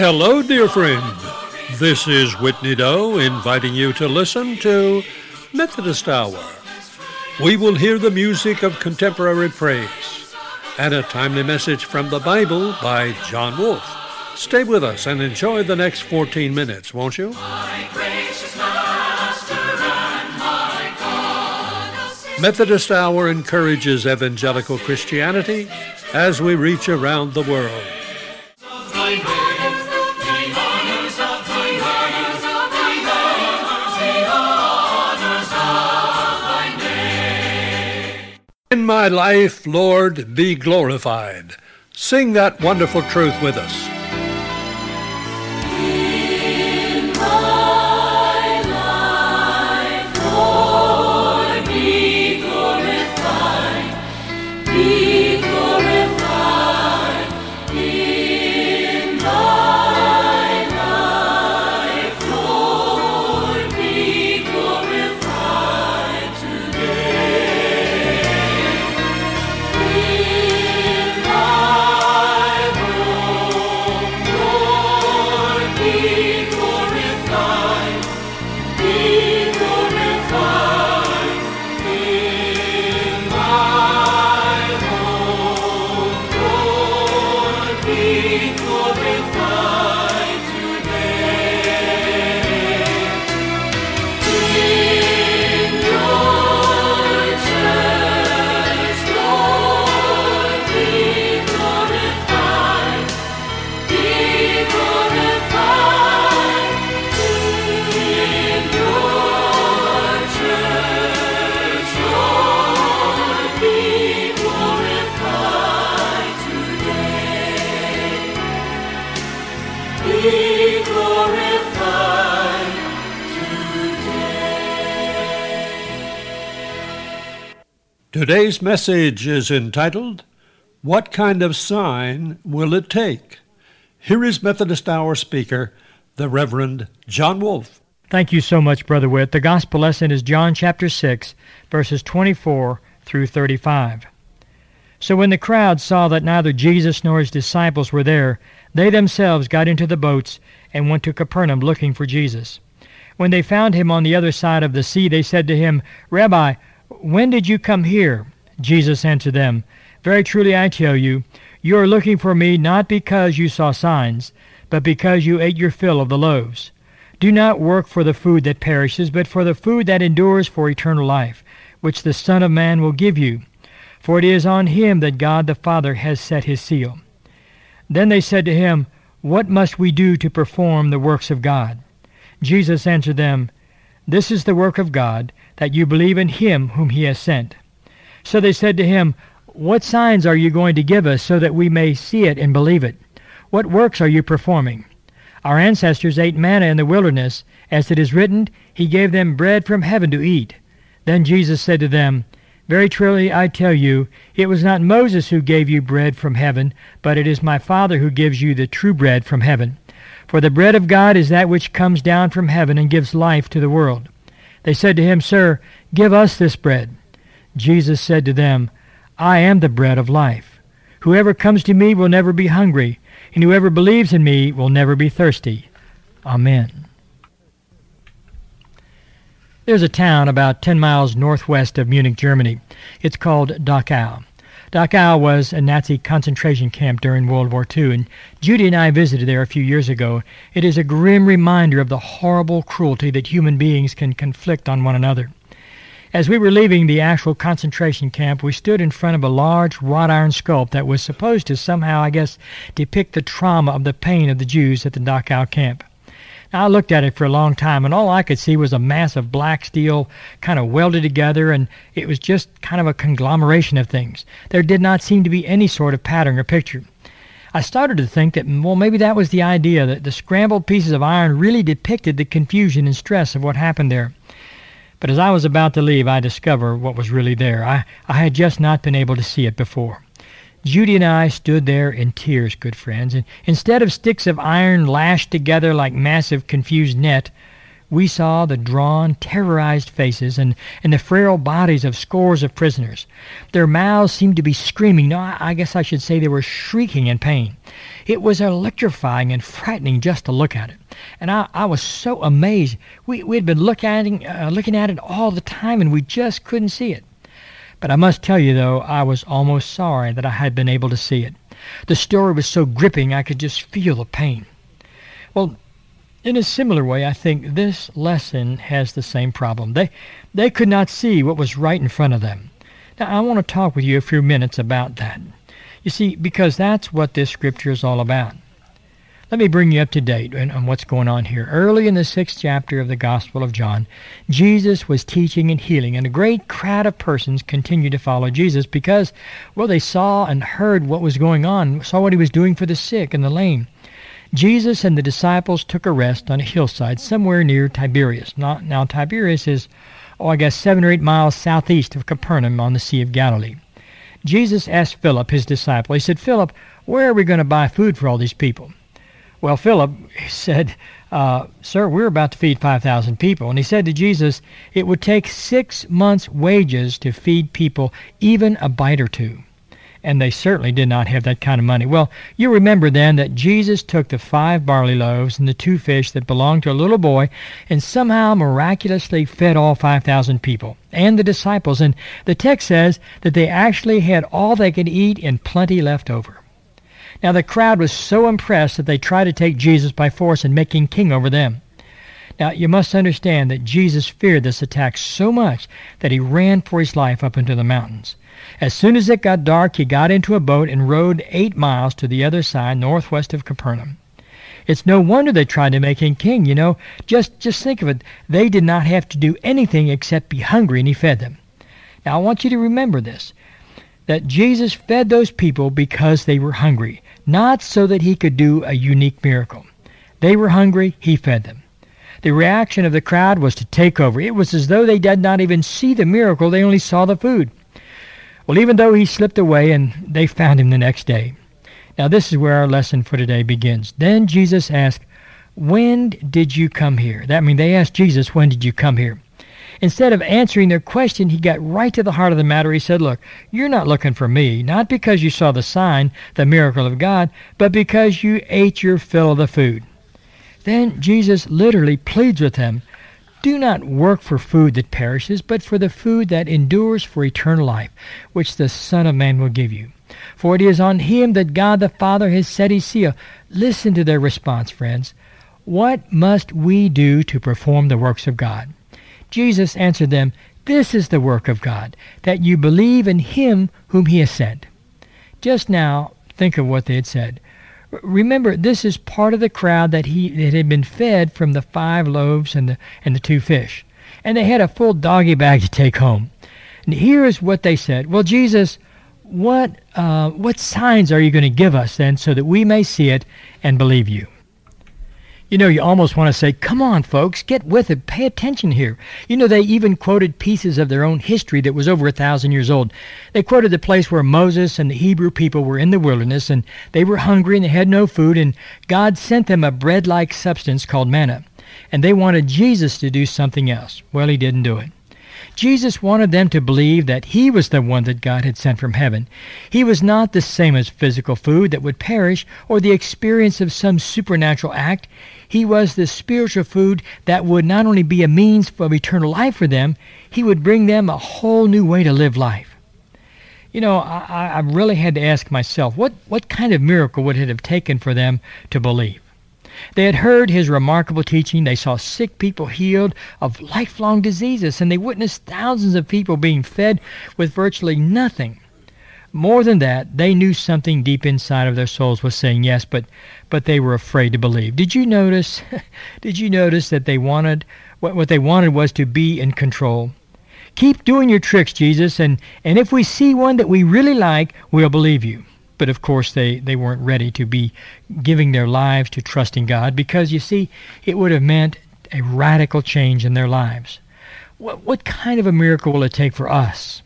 Hello, dear friend. This is Whitney Doe inviting you to listen to Methodist Hour. We will hear the music of contemporary praise and a timely message from the Bible by John Wolfe. Stay with us and enjoy the next 14 minutes, won't you? My gracious Master and my God. Methodist Hour encourages evangelical Christianity as we reach around the world. In my life, Lord, be glorified. Sing that wonderful truth with us. In my life, Lord, be glorified. Be glorified. In my life, Lord, be glorified today. Today's message is entitled, What Kind of Sign Will It Take? Here is Methodist Hour speaker, the Reverend John Wolfe. Thank you so much, Brother Witt. The gospel lesson is John chapter 6, verses 24 through 35. So when the crowd saw that neither Jesus nor his disciples were there, they themselves got into the boats and went to Capernaum looking for Jesus. When they found him on the other side of the sea, they said to him, Rabbi, when did you come here? Jesus answered them, Very truly I tell you, you are looking for me not because you saw signs, but because you ate your fill of the loaves. Do not work for the food that perishes, but for the food that endures for eternal life, which the Son of Man will give you. For it is on him that God the Father has set his seal. Then they said to him, What must we do to perform the works of God? Jesus answered them, This is the work of God, that you believe in him whom he has sent. So they said to him, What signs are you going to give us so that we may see it and believe it? What works are you performing? Our ancestors ate manna in the wilderness, as it is written, He gave them bread from heaven to eat. Then Jesus said to them, Very truly I tell you, it was not Moses who gave you bread from heaven, but it is my Father who gives you the true bread from heaven. For the bread of God is that which comes down from heaven and gives life to the world. They said to him, Sir, give us this bread. Jesus said to them, I am the bread of life. Whoever comes to me will never be hungry, and whoever believes in me will never be thirsty. Amen. There's a town about 10 miles northwest of Munich, Germany. It's called Dachau. Dachau was a Nazi concentration camp during World War II, and Judy and I visited there a few years ago. It is a grim reminder of the horrible cruelty that human beings can conflict on one another. As we were leaving the actual concentration camp, we stood in front of a large wrought iron sculpture that was supposed to somehow, depict the trauma of the pain of the Jews at the Dachau camp. Now, I looked at it for a long time, and all I could see was a mass of black steel kind of welded together, and it was just kind of a conglomeration of things. There did not seem to be any sort of pattern or picture. I started to think that, maybe that was the idea, that the scrambled pieces of iron really depicted the confusion and stress of what happened there. But as I was about to leave, I discovered what was really there. I had just not been able to see it before. Judy and I stood there in tears, good friends, and instead of sticks of iron lashed together like massive confused net, we saw the drawn, terrorized faces and the frail bodies of scores of prisoners. Their mouths seemed to be screaming. No, I guess I should say they were shrieking in pain. It was electrifying and frightening just to look at it. And I was so amazed. We had been looking at it all the time, and we just couldn't see it. But I must tell you, though, I was almost sorry that I had been able to see it. The story was so gripping, I could just feel the pain. Well, in a similar way, I think this lesson has the same problem. They could not see what was right in front of them. Now, I want to talk with you a few minutes about that. You see, because that's what this scripture is all about. Let me bring you up to date on what's going on here. Early in the 6th chapter of the Gospel of John, Jesus was teaching and healing, and a great crowd of persons continued to follow Jesus because, well, they saw and heard what was going on, saw what he was doing for the sick and the lame. Jesus and the disciples took a rest on a hillside somewhere near Tiberias. Now Tiberias is, I guess 7 or 8 miles southeast of Capernaum on the Sea of Galilee. Jesus asked Philip, his disciple, he said, "Philip, where are we going to buy food for all these people?" Well, Philip said, "Sir, we're about to feed 5,000 people." And he said to Jesus, "It would take 6 months' wages to feed people, even a bite or two." And they certainly did not have that kind of money. Well, you remember then that Jesus took the 5 barley loaves and the 2 fish that belonged to a little boy and somehow miraculously fed all 5,000 people and the disciples. And the text says that they actually had all they could eat and plenty left over. Now, the crowd was so impressed that they tried to take Jesus by force and make him king over them. Now, you must understand that Jesus feared this attack so much that he ran for his life up into the mountains. As soon as it got dark, he got into a boat and rowed 8 miles to the other side, northwest of Capernaum. It's no wonder they tried to make him king, you know. Just think of it. They did not have to do anything except be hungry, and he fed them. Now, I want you to remember this, that Jesus fed those people because they were hungry, not so that he could do a unique miracle. They were hungry, he fed them. The reaction of the crowd was to take over. It was as though they did not even see the miracle, they only saw the food. Well, even though he slipped away, and they found him the next day. Now, this is where our lesson for today begins. Then Jesus asked, "When did you come here?" They asked Jesus, "When did you come here?" Instead of answering their question, he got right to the heart of the matter. He said, "Look, you're not looking for me, not because you saw the sign, the miracle of God, but because you ate your fill of the food." Then Jesus literally pleads with them, "Do not work for food that perishes, but for the food that endures for eternal life, which the Son of Man will give you. For it is on him that God the Father has set his seal." Listen to their response, friends. "What must we do to perform the works of God?" Jesus answered them, "This is the work of God, that you believe in him whom he has sent." Just now, think of what they had said. Remember, this is part of the crowd that had been fed from the 5 loaves and the 2 fish. And they had a full doggy bag to take home. And here is what they said. "Well, Jesus, what signs are you going to give us then so that we may see it and believe you?" You know, you almost want to say, "Come on, folks, get with it. Pay attention here." You know, they even quoted pieces of their own history that was over 1,000 years old. They quoted the place where Moses and the Hebrew people were in the wilderness, and they were hungry and they had no food, and God sent them a bread-like substance called manna. And they wanted Jesus to do something else. Well, he didn't do it. Jesus wanted them to believe that he was the one that God had sent from heaven. He was not the same as physical food that would perish or the experience of some supernatural act. He was the spiritual food that would not only be a means of eternal life for them, he would bring them a whole new way to live life. You know, I really had to ask myself, what kind of miracle would it have taken for them to believe? They had heard his remarkable teaching. They saw sick people healed of lifelong diseases, and they witnessed thousands of people being fed with virtually nothing. More than that, they knew something deep inside of their souls was saying yes, but they were afraid to believe. Did you notice? Did you notice that they wanted what they wanted was to be in control? "Keep doing your tricks, Jesus, and if we see one that we really like, we'll believe you." But of course they weren't ready to be giving their lives to trusting God, because you see, it would have meant a radical change in their lives. What kind of a miracle will it take for us?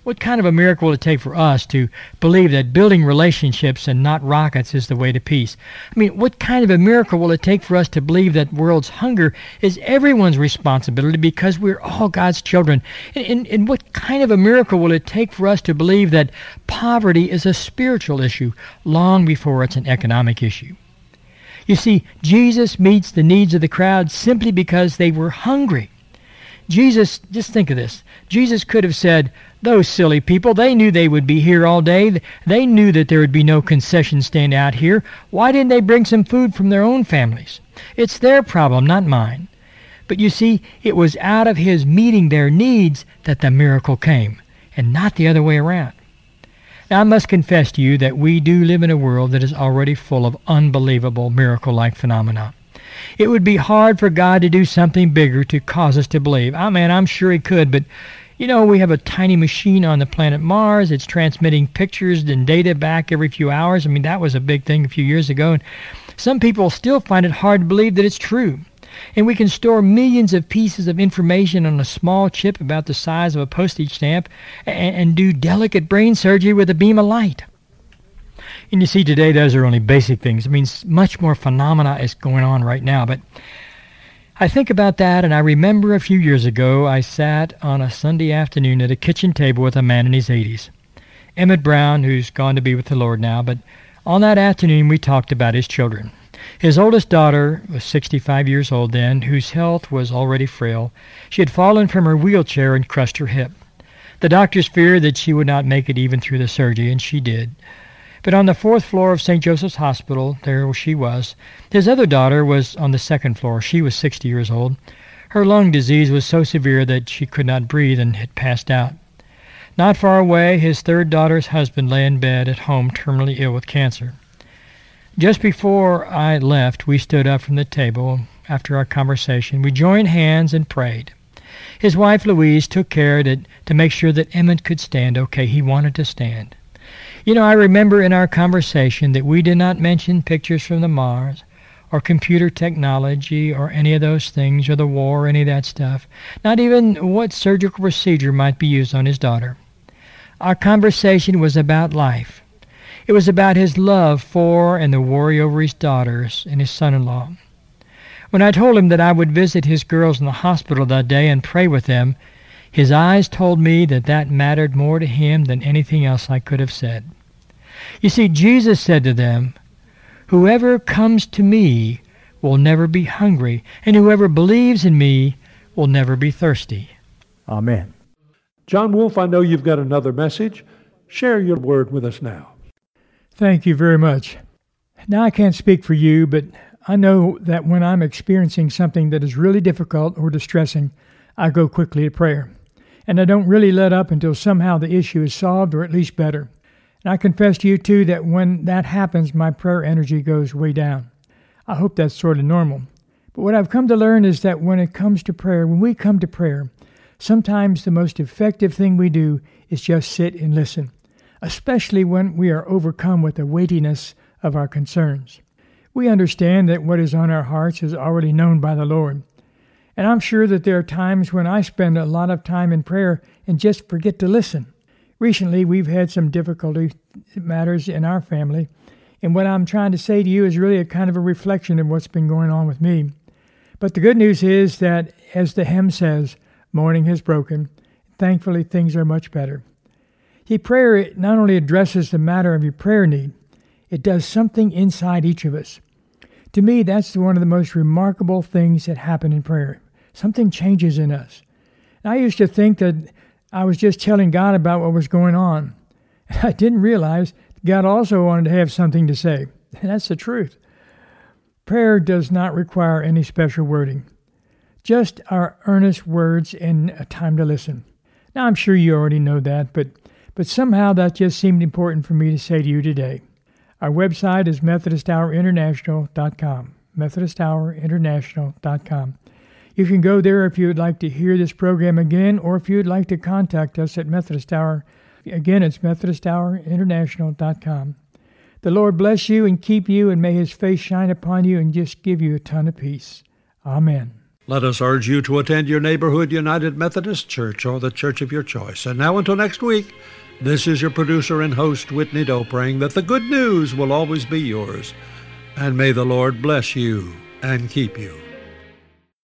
what kind of a miracle will it take for us to believe that building relationships and not rockets is the way to peace? I mean, what kind of a miracle will it take for us to believe that world's hunger is everyone's responsibility because we're all God's children? And what kind of a miracle will it take for us to believe that poverty is a spiritual issue long before it's an economic issue? You see, Jesus meets the needs of the crowd simply because they were hungry. Jesus, just think of this. Jesus could have said, those silly people, they knew they would be here all day. They knew that there would be no concession stand out here. Why didn't they bring some food from their own families? It's their problem, not mine. But you see, it was out of his meeting their needs that the miracle came, and not the other way around. Now, I must confess to you that we do live in a world that is already full of unbelievable miracle-like phenomena. It would be hard for God to do something bigger to cause us to believe. Oh, man, I'm sure he could, but, you know, we have a tiny machine on the planet Mars. It's transmitting pictures and data back every few hours. I mean, that was a big thing a few years ago, and some people still find it hard to believe that it's true. And we can store millions of pieces of information on a small chip about the size of a postage stamp and do delicate brain surgery with a beam of light. And you see, today, those are only basic things. I mean, much more phenomena is going on right now. But I think about that, and I remember a few years ago, I sat on a Sunday afternoon at a kitchen table with a man in his 80s. Emmett Brown, who's gone to be with the Lord now, but on that afternoon, we talked about his children. His oldest daughter was 65 years old then, whose health was already frail. She had fallen from her wheelchair and crushed her hip. The doctors feared that she would not make it even through the surgery, and she did. But on the 4th floor of St. Joseph's Hospital, there she was. His other daughter was on the 2nd floor. She was 60 years old. Her lung disease was so severe that she could not breathe and had passed out. Not far away, his third daughter's husband lay in bed at home terminally ill with cancer. Just before I left, we stood up from the table after our conversation. We joined hands and prayed. His wife, Louise, took care to make sure that Emmett could stand okay. He wanted to stand. You know, I remember in our conversation that we did not mention pictures from the Mars or computer technology or any of those things or the war or any of that stuff, not even what surgical procedure might be used on his daughter. Our conversation was about life. It was about his love for and the worry over his daughters and his son-in-law. When I told him that I would visit his girls in the hospital that day and pray with them, his eyes told me that that mattered more to him than anything else I could have said. You see, Jesus said to them, "Whoever comes to me will never be hungry, and whoever believes in me will never be thirsty." Amen. John Wolfe, I know you've got another message. Share your word with us now. Thank you very much. Now, I can't speak for you, but I know that when I'm experiencing something that is really difficult or distressing, I go quickly to prayer. And I don't really let up until somehow the issue is solved or at least better. And I confess to you, too, that when that happens, my prayer energy goes way down. I hope that's sort of normal. But what I've come to learn is that when it comes to prayer, when we come to prayer, sometimes the most effective thing we do is just sit and listen, especially when we are overcome with the weightiness of our concerns. We understand that what is on our hearts is already known by the Lord. And I'm sure that there are times when I spend a lot of time in prayer and just forget to listen. Recently, we've had some difficulty matters in our family, and what I'm trying to say to you is really a kind of a reflection of what's been going on with me. But the good news is that, as the hymn says, morning has broken. Thankfully, things are much better. See, prayer not only addresses the matter of your prayer need, it does something inside each of us. To me, that's one of the most remarkable things that happen in prayer. Something changes in us. And I used to think that I was just telling God about what was going on. And I didn't realize God also wanted to have something to say. And that's the truth. Prayer does not require any special wording, just our earnest words and a time to listen. Now, I'm sure you already know that, but somehow that just seemed important for me to say to you today. Our website is MethodistHourInternational.com, MethodistHourInternational.com. You can go there if you would like to hear this program again, or if you would like to contact us at Methodist Hour. Again, it's MethodistHourInternational.com. The Lord bless you and keep you, and may His face shine upon you and just give you a ton of peace. Amen. Let us urge you to attend your neighborhood United Methodist Church or the church of your choice. And now until next week, this is your producer and host, Whitney Doe, praying that the good news will always be yours. And may the Lord bless you and keep you.